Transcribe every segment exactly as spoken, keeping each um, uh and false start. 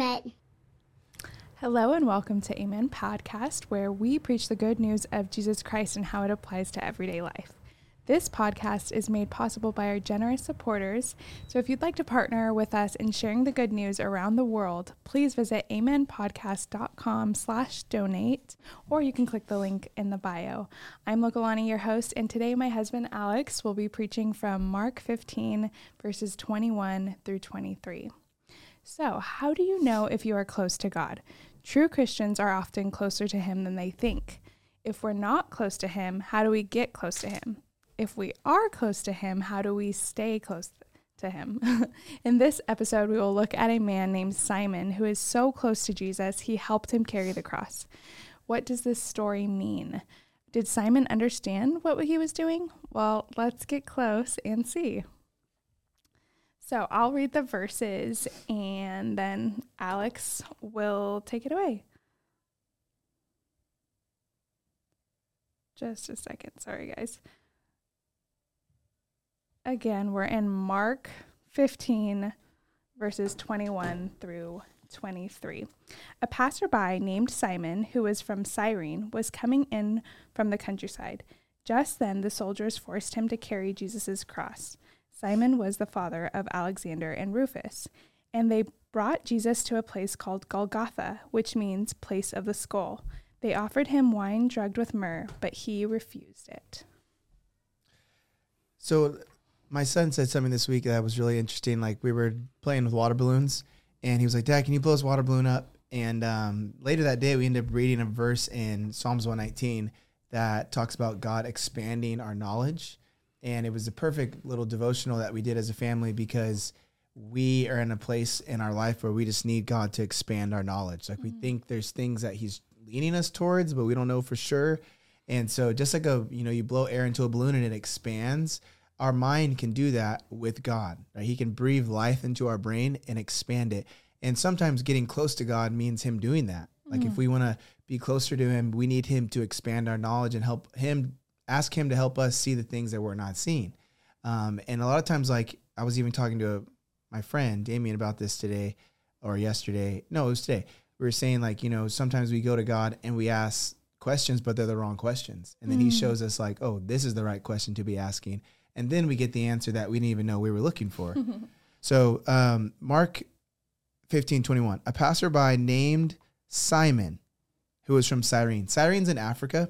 donut. Hello and welcome to Amen Podcast, where we preach the good news of Jesus Christ and how it applies to everyday life. This podcast is made possible by our generous supporters, so if you'd like to partner with us in sharing the good news around the world, please visit amenpodcast.com slash donate, or you can click the link in the bio. I'm Lokalani, your host, and today my husband Alex will be preaching from Mark fifteen, verses twenty-one through twenty-three. So, how do you know if you are close to God? True Christians are often closer to Him than they think. If we're not close to Him, how do we get close to Him? If we are close to Him, how do we stay close to Him? In this episode, we will look at a man named Simon who is so close to Jesus, he helped him carry the cross. What does this story mean? Did Simon understand what he was doing? Well, let's get close and see. So I'll read the verses and then Alex will take it away. Just a second. Sorry, guys. Again, we're in Mark fifteen, verses twenty-one through twenty-three. A passerby named Simon, who was from Cyrene, was coming in from the countryside. Just then, the soldiers forced him to carry Jesus' cross. Simon was the father of Alexander and Rufus, and they brought Jesus to a place called Golgotha, which means place of the skull. They offered him wine drugged with myrrh, but he refused it. So my son said something this week that was really interesting. Like, we were playing with water balloons, and he was like, "Dad, can you blow this water balloon up?" And um, later that day, we ended up reading a verse in Psalms one nineteen that talks about God expanding our knowledge. And it was a perfect little devotional that we did as a family because we are in a place in our life where we just need God to expand our knowledge. Like, mm-hmm. we think there's things that He's leading us towards, but we don't know for sure. And so just like a, you know, you blow air into a balloon and it expands, our mind can do that with God, right? He can breathe life into our brain and expand it. And sometimes getting close to God means Him doing that. Like, mm-hmm. if we want to be closer to Him, we need Him to expand our knowledge and help Him ask Him to help us see the things that we're not seeing. Um, and a lot of times, like, I was even talking to a, my friend, Damien, about this today or yesterday. No, it was today. We were saying, like, you know, sometimes we go to God and we ask questions, but they're the wrong questions. And then mm. He shows us, like, oh, this is the right question to be asking. And then we get the answer that we didn't even know we were looking for. So um, Mark fifteen twenty-one, a passerby named Simon, who was from Cyrene. Cyrene's in Africa.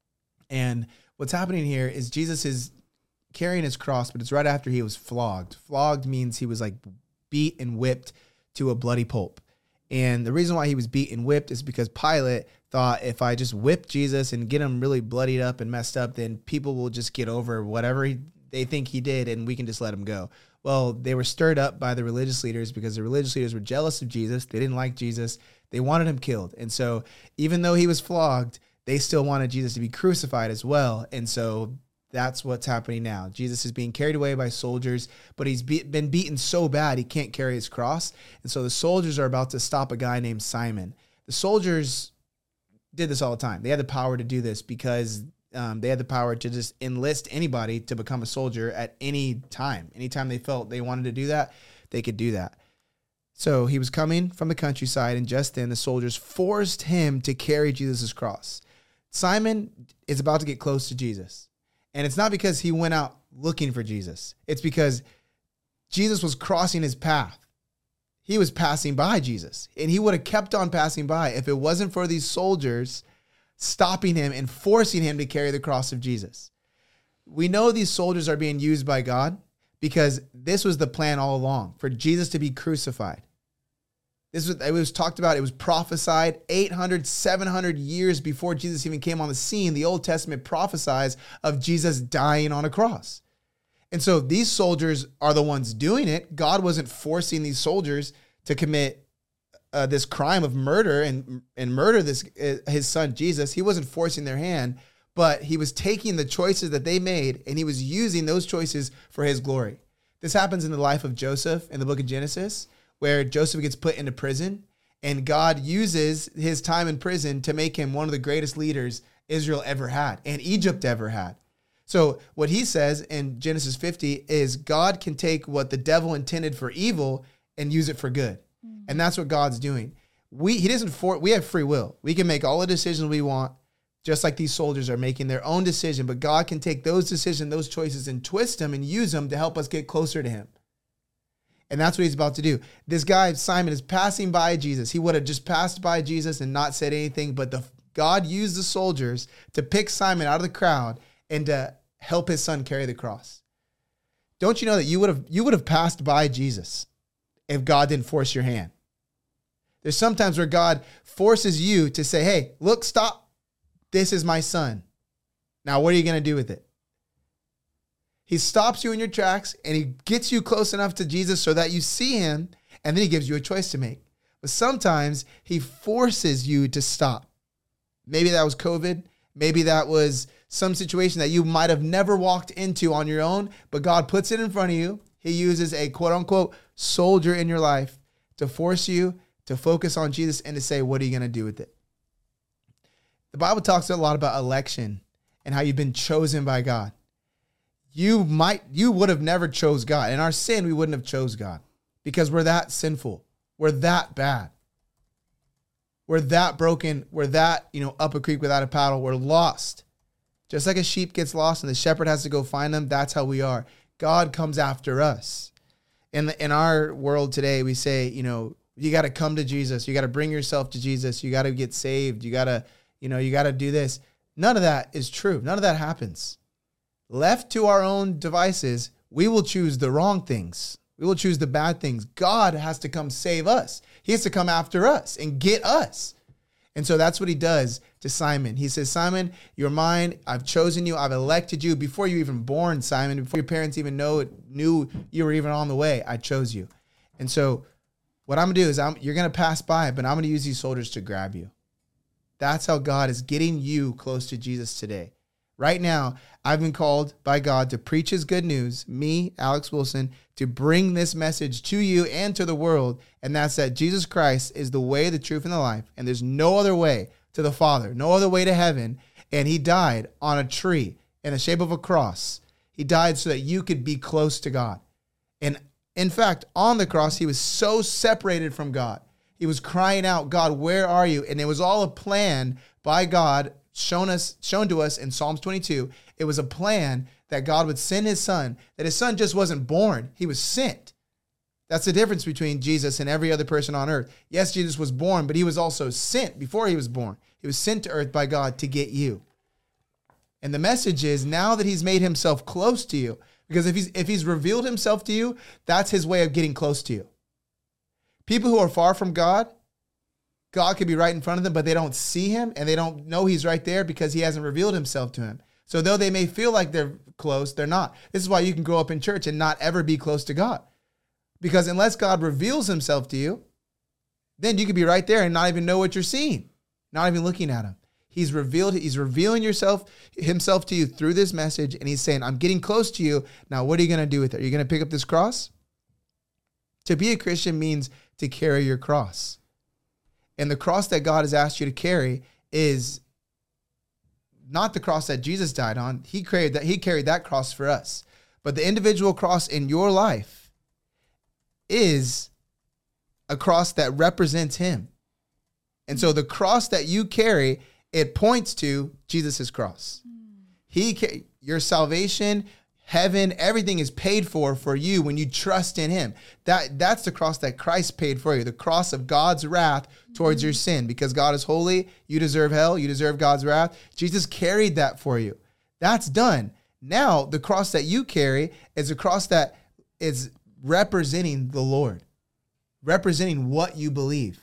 And what's happening here is Jesus is carrying His cross, but it's right after He was flogged. Flogged means He was like beat and whipped to a bloody pulp. And the reason why He was beat and whipped is because Pilate thought, if I just whip Jesus and get Him really bloodied up and messed up, then people will just get over whatever he, they think He did and we can just let Him go. Well, they were stirred up by the religious leaders because the religious leaders were jealous of Jesus. They didn't like Jesus. They wanted Him killed. And so even though He was flogged, they still wanted Jesus to be crucified as well. And so that's what's happening now. Jesus is being carried away by soldiers, but he's be- been beaten so bad he can't carry his cross. And so the soldiers are about to stop a guy named Simon. The soldiers did this all the time. They had the power to do this because um, they had the power to just enlist anybody to become a soldier at any time. Anytime they felt they wanted to do that, they could do that. So he was coming from the countryside, and just then the soldiers forced him to carry Jesus' cross. Simon is about to get close to Jesus. And it's not because he went out looking for Jesus. It's because Jesus was crossing his path. He was passing by Jesus. And he would have kept on passing by if it wasn't for these soldiers stopping him and forcing him to carry the cross of Jesus. We know these soldiers are being used by God because this was the plan all along, for Jesus to be crucified. This was, it was talked about, it was prophesied eight hundred, seven hundred years before Jesus even came on the scene. The Old Testament prophesies of Jesus dying on a cross. And so these soldiers are the ones doing it. God wasn't forcing these soldiers to commit uh, this crime of murder and, and murder this uh, his son Jesus. He wasn't forcing their hand, but He was taking the choices that they made and He was using those choices for His glory. This happens in the life of Joseph in the book of Genesis, where Joseph gets put into prison, and God uses his time in prison to make him one of the greatest leaders Israel ever had and Egypt ever had. So what he says in Genesis fifty is God can take what the devil intended for evil and use it for good. Mm-hmm. And that's what God's doing. We He doesn't for we have free will. We can make all the decisions we want, just like these soldiers are making their own decision. But God can take those decisions, those choices, and twist them and use them to help us get closer to him. And that's what he's about to do. This guy, Simon, is passing by Jesus. He would have just passed by Jesus and not said anything, but the God used the soldiers to pick Simon out of the crowd and to help his son carry the cross. Don't you know that you would have you would have passed by Jesus if God didn't force your hand? There's sometimes where God forces you to say, hey, look, stop. This is my son. Now, what are you going to do with it? He stops you in your tracks and he gets you close enough to Jesus so that you see him, and then he gives you a choice to make. But sometimes he forces you to stop. Maybe that was COVID. Maybe that was some situation that you might have never walked into on your own, but God puts it in front of you. He uses a quote unquote soldier in your life to force you to focus on Jesus and to say, what are you going to do with it? The Bible talks a lot about election and how you've been chosen by God. You might, you would have never chose God. In our sin, we wouldn't have chose God because we're that sinful. We're that bad. We're that broken. We're that, you know, up a creek without a paddle. We're lost. Just like a sheep gets lost and the shepherd has to go find them, that's how we are. God comes after us. In the, in our world today, we say, you know, you got to come to Jesus. You got to bring yourself to Jesus. You got to get saved. You got to, you know, you got to do this. None of that is true. None of that happens. Left to our own devices, we will choose the wrong things. We will choose the bad things. God has to come save us. He has to come after us and get us. And so that's what he does to Simon. He says, Simon, you're mine. I've chosen you. I've elected you before you even born, Simon. Before your parents even know it, knew you were even on the way, I chose you. And so what I'm going to do is I'm, you're going to pass by, but I'm going to use these soldiers to grab you. That's how God is getting you close to Jesus today. Right now, I've been called by God to preach his good news, me, Alex Wilson, to bring this message to you and to the world. And that's that Jesus Christ is the way, the truth, and the life. And there's no other way to the Father, no other way to heaven. And he died on a tree in the shape of a cross. He died so that you could be close to God. And in fact, on the cross, he was so separated from God. He was crying out, God, where are you? And it was all a plan by God shown us, shown to us in Psalms twenty-two. It was a plan that God would send his son, that his son just wasn't born. He was sent. That's the difference between Jesus and every other person on earth. Yes, Jesus was born, but he was also sent before he was born. He was sent to earth by God to get you. And the message is now that he's made himself close to you, because if he's, if he's revealed himself to you, that's his way of getting close to you. People who are far from God, God could be right in front of them, but they don't see him and they don't know he's right there because he hasn't revealed himself to him. So though they may feel like they're close, they're not. This is why you can grow up in church and not ever be close to God. Because unless God reveals himself to you, then you could be right there and not even know what you're seeing, not even looking at him. He's revealed, he's revealing yourself, himself to you through this message. And he's saying, I'm getting close to you. Now, what are you going to do with it? Are you going to pick up this cross? To be a Christian means to carry your cross. And the cross that God has asked you to carry is not the cross that Jesus died on. He carried that, he carried that cross for us. But the individual cross in your life is a cross that represents him. And so the cross that you carry, it points to Jesus' cross. He, your salvation, heaven, everything is paid for for you when you trust in him. That, that's the cross that Christ paid for you, the cross of God's wrath towards mm-hmm. your sin. Because God is holy, you deserve hell, you deserve God's wrath. Jesus carried that for you. That's done. Now, the cross that you carry is a cross that is representing the Lord, representing what you believe.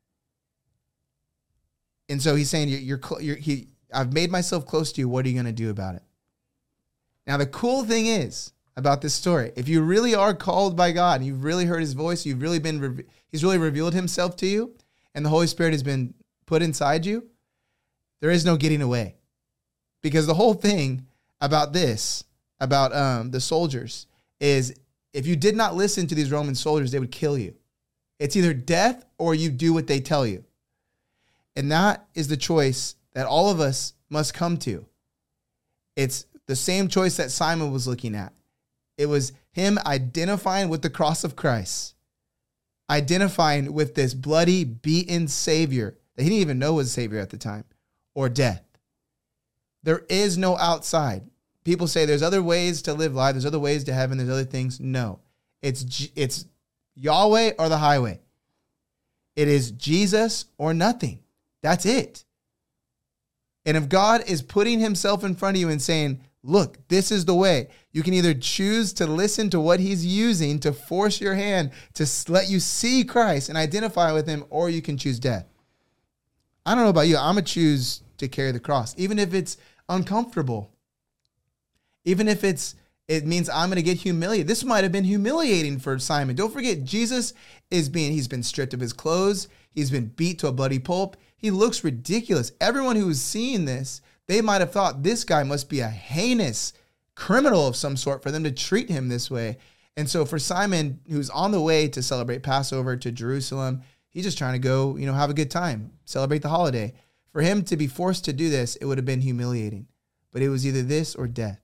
And so he's saying, you're, you're, you're he, I've made myself close to you. What are you going to do about it? Now, the cool thing is about this story, if you really are called by God, and you've really heard his voice, you've really been, he's really revealed himself to you, and the Holy Spirit has been put inside you, there is no getting away. Because the whole thing about this, about um, the soldiers, is if you did not listen to these Roman soldiers, they would kill you. It's either death or you do what they tell you. And that is the choice that all of us must come to. It's the same choice that Simon was looking at. It was him identifying with the cross of Christ identifying with this bloody, beaten Savior that he didn't even know was a Savior at the time, or death. There is no outside. People say there's other ways to live life. There's other ways to heaven. There's other things. No, it's it's Yahweh or the highway. It is Jesus or nothing. That's it. And if God is putting himself in front of you and saying, look, this is the way, you can either choose to listen to what he's using to force your hand to let you see Christ and identify with him, or you can choose death. I don't know about you. I'm going to choose to carry the cross, even if it's uncomfortable. Even if it's it means I'm going to get humiliated. This might have been humiliating for Simon. Don't forget, Jesus is being, he's been stripped of his clothes. He's been beat to a bloody pulp. He looks ridiculous. Everyone who was seeing this, they might have thought this guy must be a heinous criminal of some sort for them to treat him this way. And so for Simon, who's on the way to celebrate Passover to Jerusalem, he's just trying to go, you know, have a good time, celebrate the holiday. For him to be forced to do this, it would have been humiliating. But it was either this or death.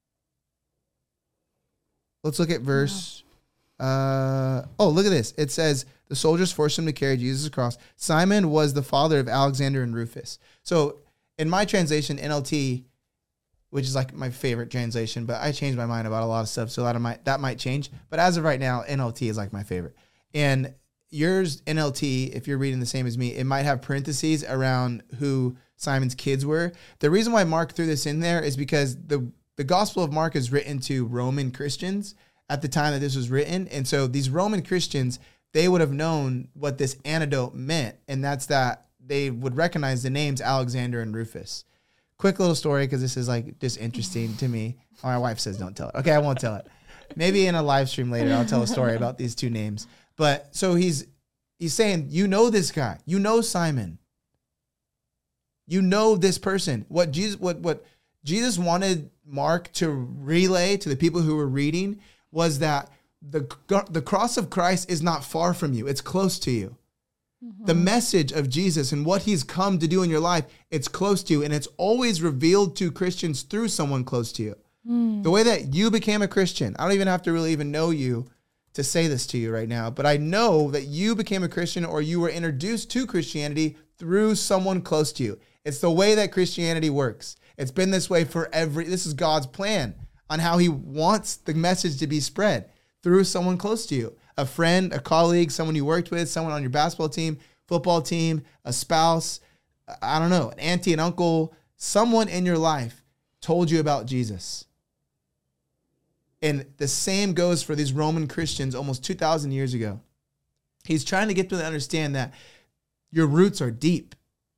Let's look at verse. Uh, oh, look at this. It says, the soldiers forced him to carry Jesus' cross. Simon was the father of Alexander and Rufus. So in my translation, N L T, which is like my favorite translation, but I changed my mind about a lot of stuff, so that might, that might change. But as of right now, N L T is like my favorite. And yours, N L T, if you're reading the same as me, it might have parentheses around who Simon's kids were. The reason why Mark threw this in there is because the The Gospel of Mark is written to Roman Christians at the time that this was written. And so these Roman Christians, they would have known what this antidote meant. And that's that they would recognize the names Alexander and Rufus. Quick little story, because this is like just interesting to me. My wife says don't tell it. Okay, I won't tell it. Maybe in a live stream later, I'll tell a story about these two names. But so he's he's saying, you know this guy. You know Simon. You know this person. What Jesus, what what Jesus wanted Mark to relay to the people who were reading was that the, the cross of Christ is not far from you. It's close to you. Mm-hmm. The message of Jesus and what he's come to do in your life, it's close to you. And it's always revealed to Christians through someone close to you. Mm. The way that you became a Christian, I don't even have to really even know you to say this to you right now, but I know that you became a Christian or you were introduced to Christianity through someone close to you. It's the way that Christianity works. It's been this way for every, this is God's plan on how he wants the message to be spread through someone close to you. A friend, a colleague, someone you worked with, someone on your basketball team, football team, a spouse, I don't know, an auntie, an uncle, someone in your life told you about Jesus. And the same goes for these Roman Christians almost two thousand years ago. He's trying to get them to understand that your roots are deep.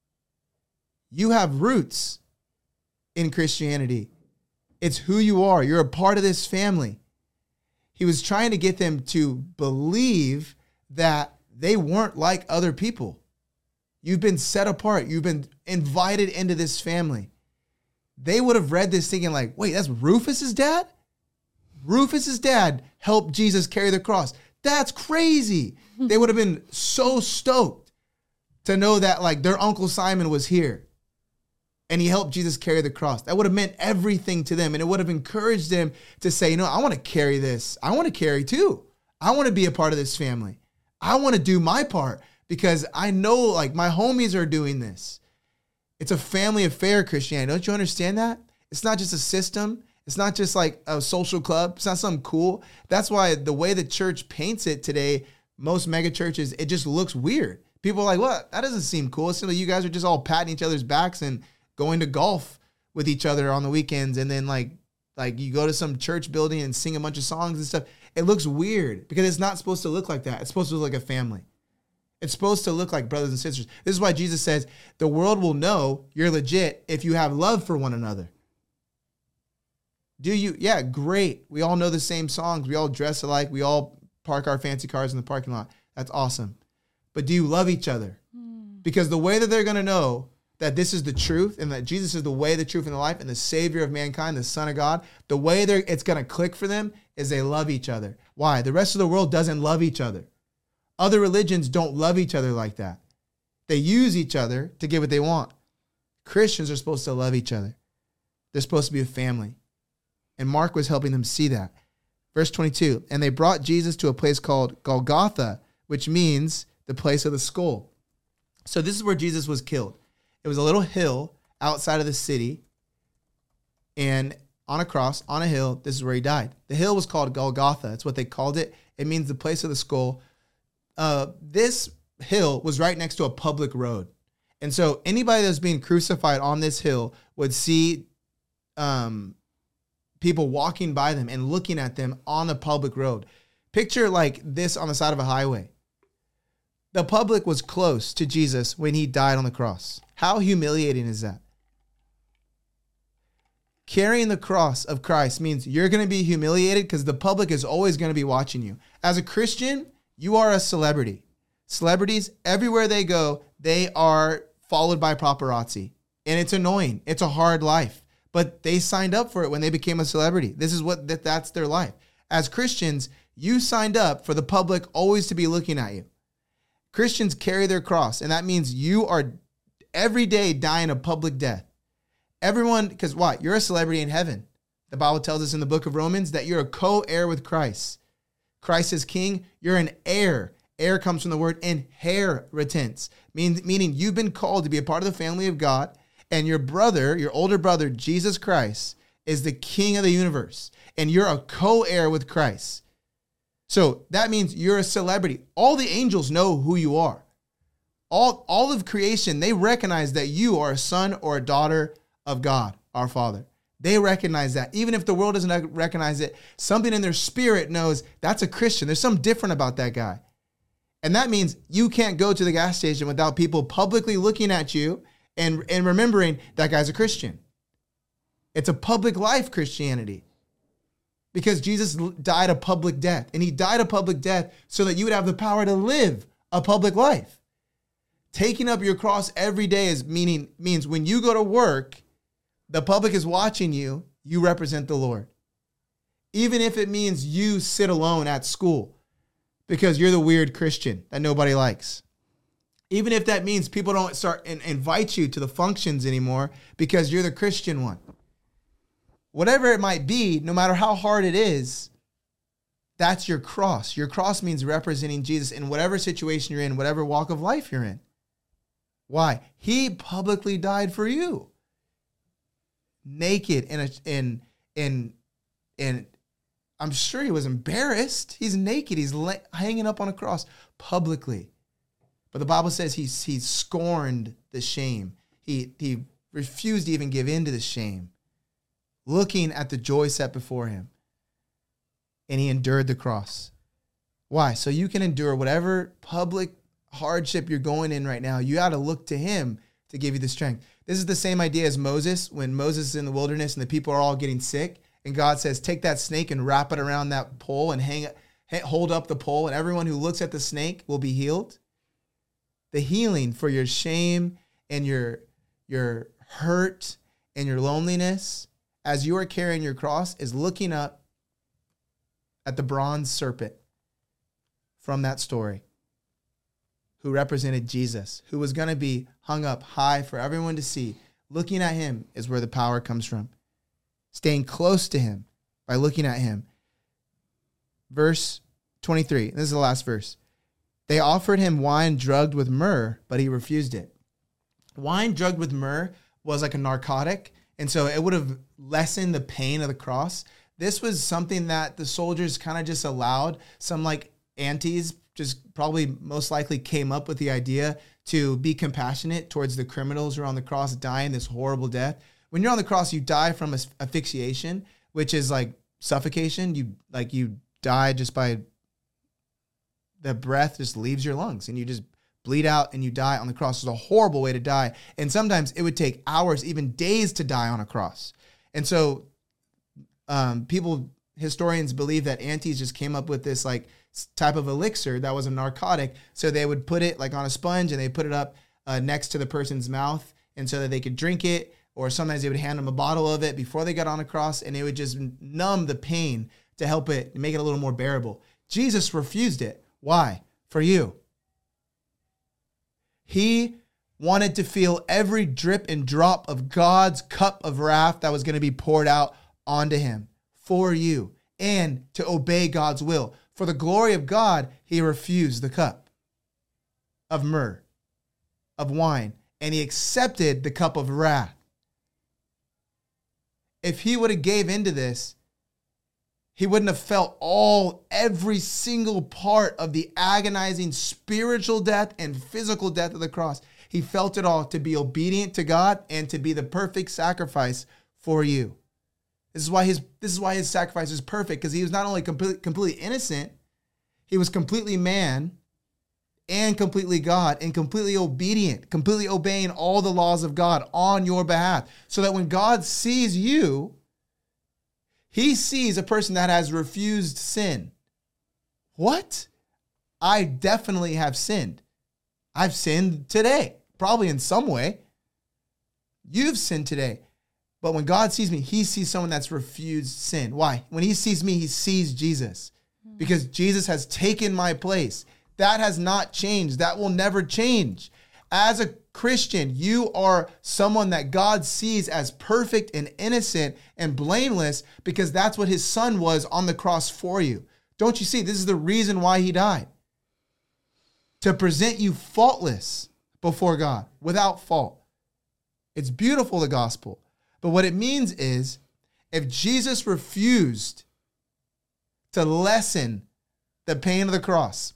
You have roots in Christianity. It's who you are. You're a part of this family. He was trying to get them to believe that they weren't like other people. You've been set apart. You've been invited into this family. They would have read this thinking like, wait, that's Rufus's dad? Rufus's dad helped Jesus carry the cross. That's crazy. They would have been so stoked to know that like their Uncle Simon was here and he helped Jesus carry the cross. That would have meant everything to them. And it would have encouraged them to say, you know, I want to carry this. I want to carry too. I want to be a part of this family. I want to do my part because I know like my homies are doing this. It's a family affair, Christianity. Don't you understand that? It's not just a system. It's not just like a social club. It's not something cool. That's why the way the church paints it today, most mega churches, it just looks weird. People are like, what? That doesn't seem cool. It seems like you guys are just all patting each other's backs and going to golf with each other on the weekends. And then like, like you go to some church building and sing a bunch of songs and stuff. It looks weird because it's not supposed to look like that. It's supposed to look like a family. It's supposed to look like brothers and sisters. This is why Jesus says the world will know you're legit if you have love for one another. Do you? Yeah, great. We all know the same songs. We all dress alike. We all park our fancy cars in the parking lot. That's awesome. But do you love each other? Mm. Because the way that they're going to know that this is the truth and that Jesus is the way, the truth, and the life and the Savior of mankind, the Son of God, the way they're, it's going to click for them is they love each other. Why? The rest of the world doesn't love each other. Other religions don't love each other like that. They use each other to get what they want. Christians are supposed to love each other. They're supposed to be a family. And Mark was helping them see that. Verse twenty-two, and they brought Jesus to a place called Golgotha, which means the place of the skull. So this is where Jesus was killed. It was a little hill outside of the city, and on a cross, on a hill, this is where he died. The hill was called Golgotha. That's what they called it. It means the place of the skull. Uh, this hill was right next to a public road. And so anybody that's being crucified on this hill would see um, people walking by them and looking at them on the public road. Picture like this on the side of a highway. The public was close to Jesus when he died on the cross. How humiliating is that? Carrying the cross of Christ means you're going to be humiliated because the public is always going to be watching you. As a Christian, you are a celebrity. Celebrities, everywhere they go, they are followed by paparazzi. And it's annoying. It's a hard life. But they signed up for it when they became a celebrity. This is what that, that's their life. As Christians, you signed up for the public always to be looking at you. Christians carry their cross, and that means you are every day dying a public death. Everyone, because what? You're a celebrity in heaven. The Bible tells us in the book of Romans that you're a co-heir with Christ. Christ is king. You're an heir. Heir comes from the word inheritance, means, meaning you've been called to be a part of the family of God, and your brother, your older brother, Jesus Christ, is the king of the universe, and you're a co-heir with Christ. So that means you're a celebrity. All the angels know who you are. All, all of creation, they recognize that you are a son or a daughter of God, our Father. They recognize that. Even if the world doesn't recognize it, something in their spirit knows that's a Christian. There's something different about that guy. And that means you can't go to the gas station without people publicly looking at you and, and remembering that guy's a Christian. It's a public life Christianity. Because Jesus died a public death. And he died a public death so that you would have the power to live a public life. Taking up your cross every day is meaning means when you go to work, the public is watching you, you represent the Lord. Even if it means you sit alone at school because you're the weird Christian that nobody likes. Even if that means people don't start and invite you to the functions anymore because you're the Christian one. Whatever it might be, no matter how hard it is, that's your cross. Your cross means representing Jesus in whatever situation you're in, whatever walk of life you're in. Why? He publicly died for you. Naked and and and and I'm sure he was embarrassed. He's naked. He's la- hanging up on a cross publicly. But the Bible says he's he scorned the shame. He he refused to even give in to the shame, looking at the joy set before him. And he endured the cross. Why? So you can endure whatever public hardship you're going in right now. You got to look to him to give you the strength. This is the same idea as Moses, when Moses is in the wilderness and the people are all getting sick. And God says, take that snake and wrap it around that pole and hang it, hold up the pole. And everyone who looks at the snake will be healed. The healing for your shame and your, your hurt and your loneliness as you are carrying your cross is looking up at the bronze serpent from that story, who represented Jesus, who was going to be hung up high for everyone to see. Looking at him is where the power comes from. Staying close to him by looking at him. Verse twenty-three, this is the last verse. They offered him wine drugged with myrrh, but he refused it. Wine drugged with myrrh was like a narcotic, and so it would have lessened the pain of the cross. This was something that the soldiers kind of just allowed. Some like aunties just probably most likely came up with the idea to be compassionate towards the criminals who are on the cross dying this horrible death. When you're on the cross, you die from as- asphyxiation, which is like suffocation. You like you die just by the breath just leaves your lungs and you just bleed out and you die on the cross. It's a horrible way to die. And sometimes it would take hours, even days to die on a cross. And so um, people, historians believe that aunties just came up with this like type of elixir that was a narcotic. So they would put it like on a sponge and they put it up uh, next to the person's mouth, and so that they could drink it. Or sometimes they would hand them a bottle of it before they got on a cross, and it would just numb the pain to help it, make it a little more bearable. Jesus refused it. Why? For you. He wanted to feel every drip and drop of God's cup of wrath that was going to be poured out onto him for you, and to obey God's will. For the glory of God, he refused the cup. of myrrh, of wine, and he accepted the cup of wrath. If he would have gave into this, he wouldn't have felt all, every single part of the agonizing spiritual death and physical death of the cross. He felt it all to be obedient to God and to be the perfect sacrifice for you. This is why his, this is why his sacrifice is perfect, because he was not only completely, completely innocent, he was completely man and completely God and completely obedient, completely obeying all the laws of God on your behalf. So that when God sees you, he sees a person that has refused sin. What? I definitely have sinned. I've sinned today, probably in some way. You've sinned today. But when God sees me, he sees someone that's refused sin. Why? When he sees me, he sees Jesus. Because Jesus has taken my place. That has not changed. That will never change. As a Christian, you are someone that God sees as perfect and innocent and blameless, because that's what his son was on the cross for you. Don't you see? This is the reason why he died. To present you faultless before God, without fault. It's beautiful, the gospel. But what it means is, if Jesus refused to lessen the pain of the cross,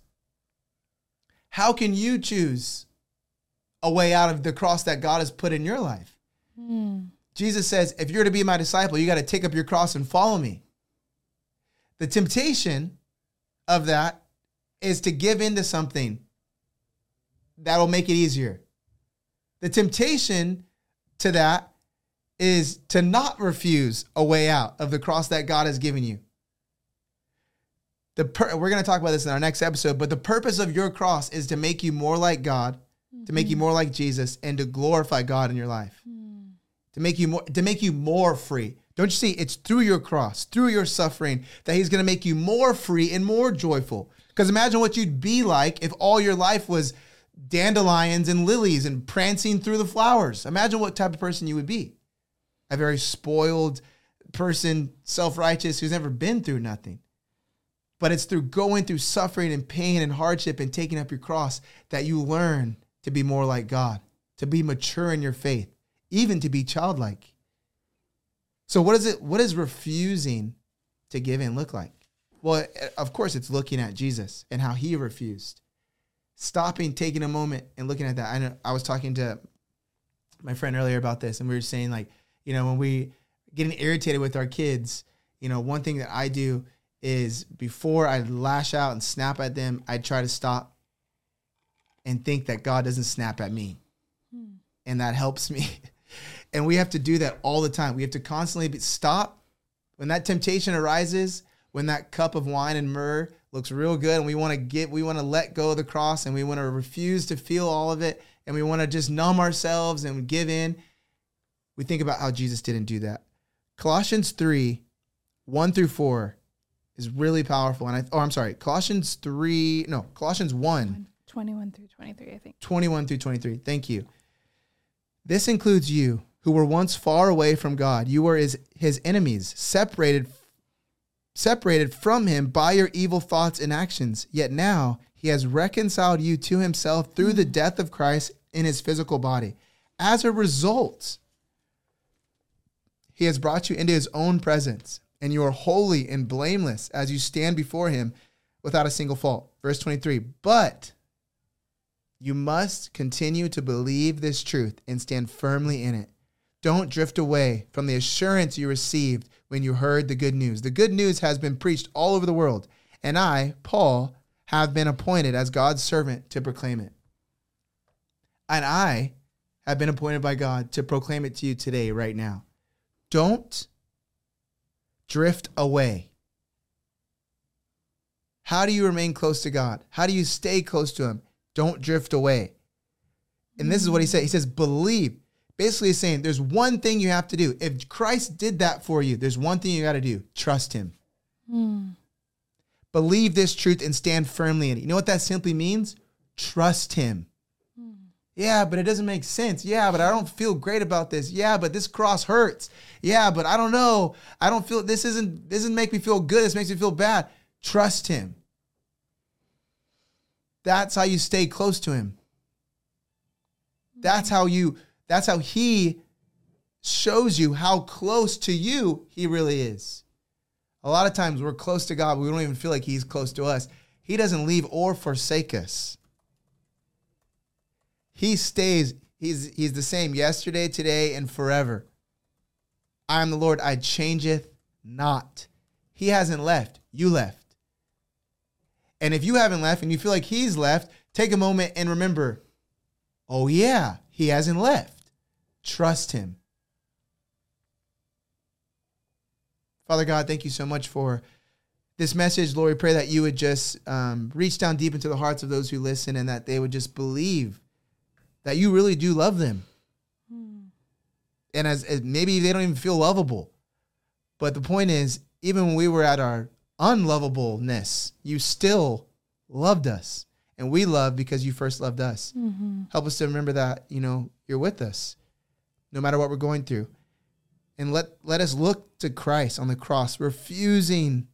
how can you choose a way out of the cross that God has put in your life? Mm. Jesus says, if you're to be my disciple, you got to take up your cross and follow me. The temptation of that is to give into something that'll make it easier. The temptation to that is to not refuse a way out of the cross that God has given you. The per- we're going to talk about this in our next episode, but the purpose of your cross is to make you more like God, mm-hmm. to make you more like Jesus, and to glorify God in your life. Mm. To make you more, to make you more free. Don't you see? It's through your cross, through your suffering, that he's going to make you more free and more joyful. Because imagine what you'd be like if all your life was dandelions and lilies and prancing through the flowers. Imagine what type of person you would be. A very spoiled person, self-righteous, who's never been through nothing. But it's through going through suffering and pain and hardship and taking up your cross that you learn to be more like God, to be mature in your faith, even to be childlike. So what is it? What does refusing to give in look like? Well, of course, it's looking at Jesus and how he refused. Stopping, taking a moment and looking at that. I know I was talking to my friend earlier about this, and we were saying, like, you know, when we getting irritated with our kids, you know, one thing that I do is before I lash out and snap at them, I try to stop and think that God doesn't snap at me. Hmm. And that helps me. And we have to do that all the time. We have to constantly be, stop. When that temptation arises, when that cup of wine and myrrh looks real good and we want to get, we want to let go of the cross and we want to refuse to feel all of it and we want to just numb ourselves and give in, we think about how Jesus didn't do that. Colossians three, one through four is really powerful. And I, oh, I'm sorry, Colossians three, no, Colossians one. twenty-one through twenty-three, I think. twenty-one through twenty-three. Thank you. This includes you who were once far away from God. You were his, his enemies, separated, separated from him by your evil thoughts and actions. Yet now he has reconciled you to himself through the death of Christ in his physical body. As a result, he has brought you into his own presence, and you are holy and blameless as you stand before him without a single fault. Verse twenty-three, but you must continue to believe this truth and stand firmly in it. Don't drift away from the assurance you received when you heard the good news. The good news has been preached all over the world, and I, Paul, have been appointed as God's servant to proclaim it. And I have been appointed by God to proclaim it to you today, right now. Don't drift away. How do you remain close to God? How do you stay close to him? Don't drift away. And this is what he said. He says, believe. Basically, he's saying there's one thing you have to do. If Christ did that for you, there's one thing you got to do. Trust him. Mm. Believe this truth and stand firmly in it. You know what that simply means? Trust him. Mm. Yeah, but it doesn't make sense. Yeah, but I don't feel great about this. Yeah, but this cross hurts. Yeah, but I don't know. I don't feel, this isn't, this doesn't make me feel good. This makes me feel bad. Trust him. That's how you stay close to him. That's how you, that's how he shows you how close to you he really is. A lot of times we're close to God, but we don't even feel like he's close to us. He doesn't leave or forsake us. He stays, he's, he's the same yesterday, today, and forever. I am the Lord, I changeth not. He hasn't left, you left. And if you haven't left and you feel like he's left, take a moment and remember, oh yeah, he hasn't left. Trust him. Father God, thank you so much for this message. Lord, we pray that you would just um, reach down deep into the hearts of those who listen and that they would just believe that you really do love them. Mm. And as, as maybe they don't even feel lovable. But the point is, even when we were at our unlovableness, you still loved us. And we love because you first loved us. Mm-hmm. Help us to remember that, you know, you're with us no matter what we're going through. And let, let us look to Christ on the cross, refusing,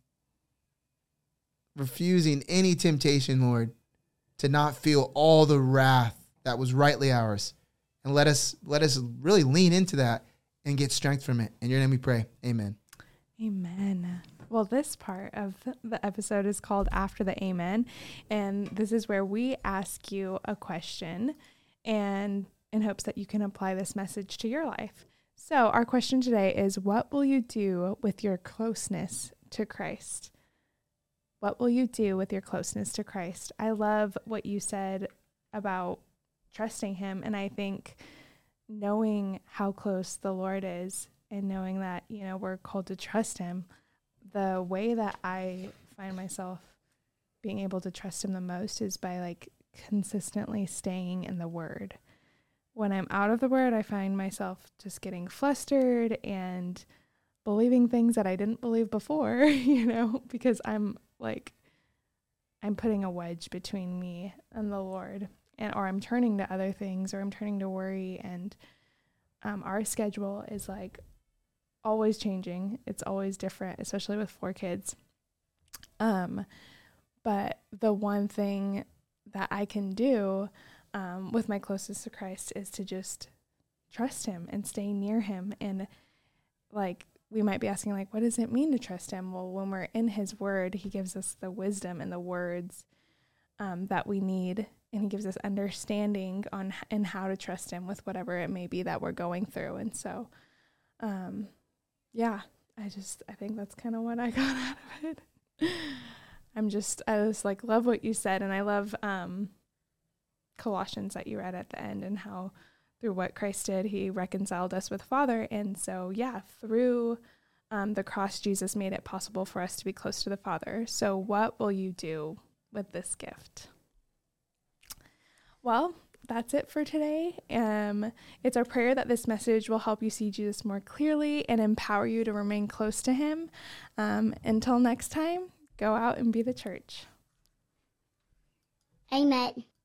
refusing any temptation, Lord, to not feel all the wrath that was rightly ours. And let us, let us really lean into that and get strength from it. In your name we pray. Amen. Amen. Well, this part of the episode is called After the Amen. And this is where we ask you a question and in hopes that you can apply this message to your life. So our question today is, what will you do with your closeness to Christ? What will you do with your closeness to Christ? I love what you said about trusting him. And I think knowing how close the Lord is and knowing that, you know, we're called to trust him, the way that I find myself being able to trust him the most is by like consistently staying in the word. When I'm out of the word, I find myself just getting flustered and believing things that I didn't believe before, you know, because I'm like, I'm putting a wedge between me and the Lord, and or I'm turning to other things, or I'm turning to worry. And um, our schedule is like always changing. It's always different, especially with four kids. Um, but the one thing that I can do Um, with my closest to Christ is to just trust him and stay near him. And like, we might be asking, like, what does it mean to trust him? Well, when we're in his word, he gives us the wisdom and the words um, that we need. And he gives us understanding on and how to trust him with whatever it may be that we're going through. And so, um, yeah, I just, I think that's kind of what I got out of it. I'm just, I just like, love what you said. And I love, um, Colossians that you read at the end, and how through what Christ did, he reconciled us with Father. And so, yeah, through um, the cross, Jesus made it possible for us to be close to the Father. So what will you do with this gift? Well, that's it for today. Um, it's our prayer that this message will help you see Jesus more clearly and empower you to remain close to him. Um, until next time, go out and be the church. Amen.